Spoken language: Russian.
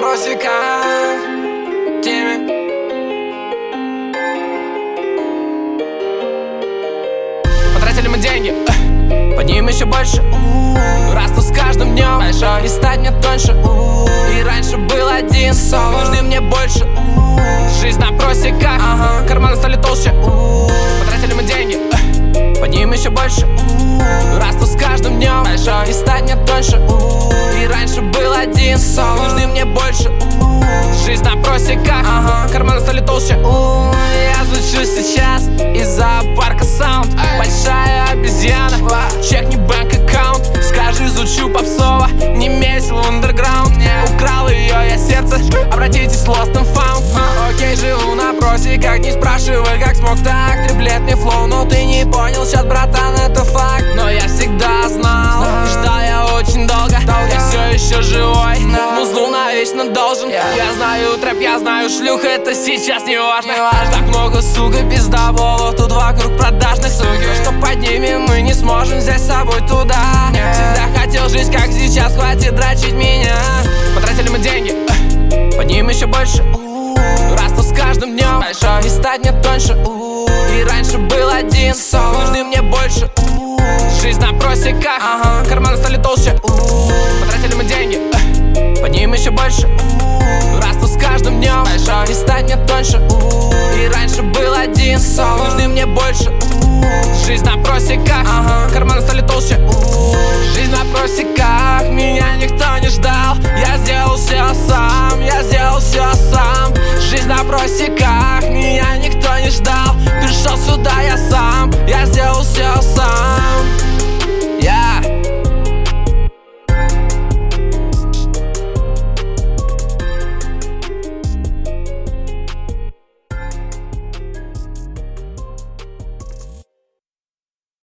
просеках теме. Потратили мы деньги, под ним еще больше. Расту с каждым днем большой, и стать мне тоньше. И раньше был один, нужны мне больше. Жизнь на просеках, карманы стали толще. Потратили мы деньги, под ним еще больше. Расту с каждым днем большой, и стать мне тоньше. И раньше был один, нужны мне больше. Жизнь на просеках, карманы стали толще. Я звучу сейчас из зоопарка саунд. Большая обезьяна, чекни бэнк-аккаунт. Скажи, звучу попсово, не месил в андерграунд. Украл ее я сердце, обратитесь lost and found. Окей, живу на просеках, не спрашивай, как смог так. Триплет мне флоу, но ты не понял сейчас, братан, это факт. Но я всегда знал, ждал я очень долго. Я все еще живой, музлу навечно должен. Я знаю трэп, я знаю шлюх, это сейчас не важно. Так много сук и пиздоболов тут вокруг продажных суки. Что поднимем, мы не сможем взять с собой туда. Всегда хотел жить, как сейчас, хватит дрочить меня. Потратили мы деньги, под ним еще больше. Расту с каждым днем большой, и стать мне тоньше. И раньше был один, нужны мне больше. Жизнь на просеках, карманы стали толще. Потратили мы деньги, под ним еще больше. Расту с каждым днем большой, и стать мне тоньше. И раньше был один, нужны мне больше. Жизнь на просеках, карманы